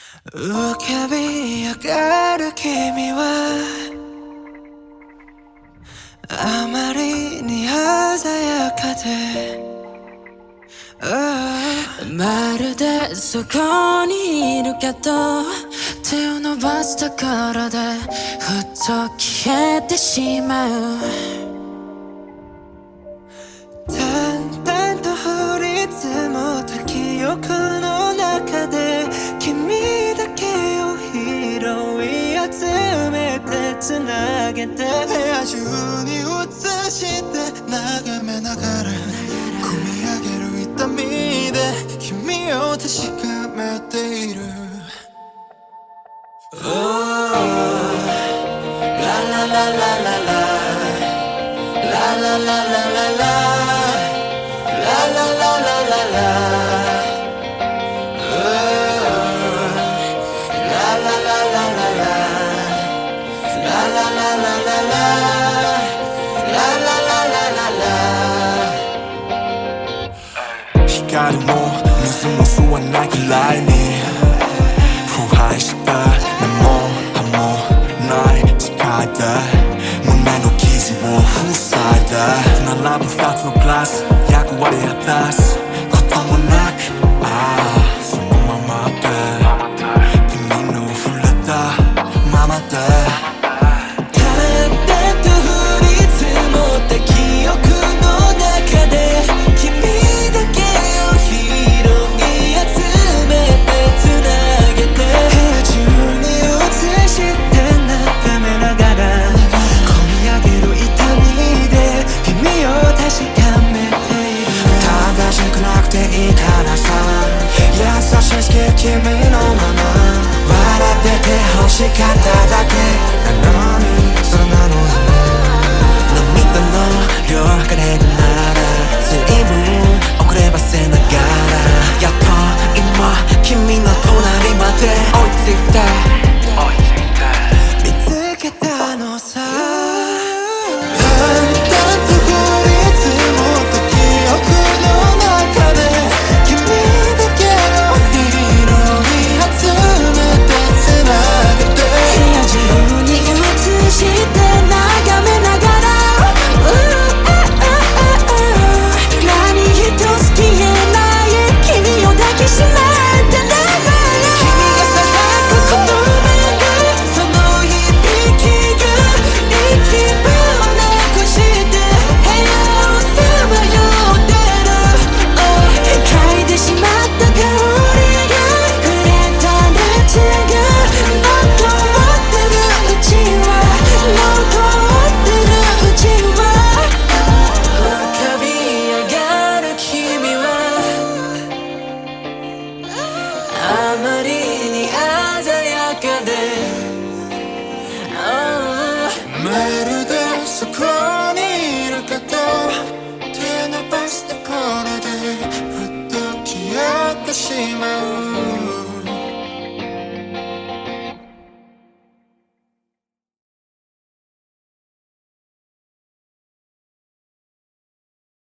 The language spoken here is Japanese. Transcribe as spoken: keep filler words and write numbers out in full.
浮かび上がる君はあまりに鮮やかで、oh、まるでそこにいるけど手を伸ばすところでふっと消えてしまう。淡々と降り積もった記憶の中で君だけを拾い集めてつなげて部屋中に映して眺めながら込み上げる痛みで君を確かめている。 Oh、 ラララララララララララ光も水も吸わないくらいに腐敗した目も歯もない世界で胸の傷を塞いで並ぶ二つのグラス役割果たすこともなく、ああそのままで君の触れたままで君のまま笑ってて欲しかっただけなのにそうなのに涙の量測れるなら随分遅ればせながらやっと今君の隣まで追いついて見つけたのさ。あまりに鮮やかで、oh